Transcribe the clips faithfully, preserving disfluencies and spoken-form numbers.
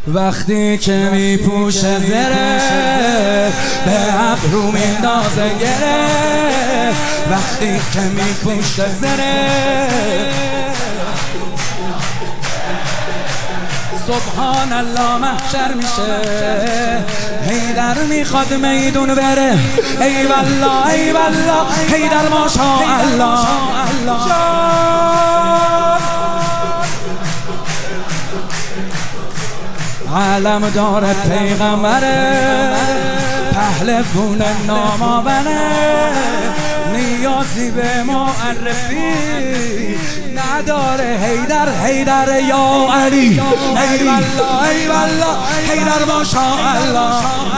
وقتی که می پوشه زره به ابرو میندازه گره، وقتی که می پوشه زره سبحان الله محشر میشه. حیدر میخواد میدون بره، ای والله ای والله حیدر ماشاءالله. علم داره پیغمبره، پهلوون نام آوره، نیازی به معرفی نداره. حیدر حیدر یا علی، ای والله ای والله حیدر ماشاءالله.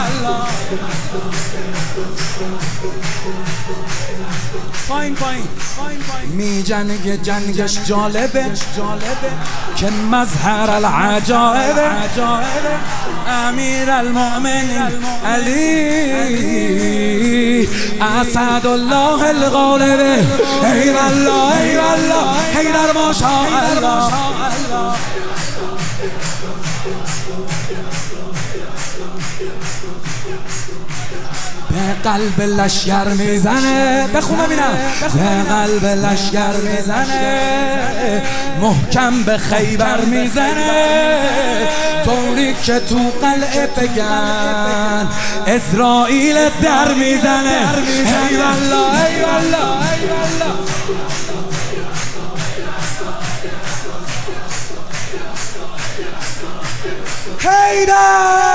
پایین پایین می جنگ جنگش جالبه که مظهر العجائبه. امیر المؤمنین علی اسد الله الغالبه، ای والله ای والله حیدر ماشاءالله. به قلب لشگر میزنه، بخون ببینم. به قلب لشگر میزنه، محکم به خیبر میزنه، طوری که تو قلعه بگن اسرائیل در میزنه. ای والله ای والله ای والله. حیدر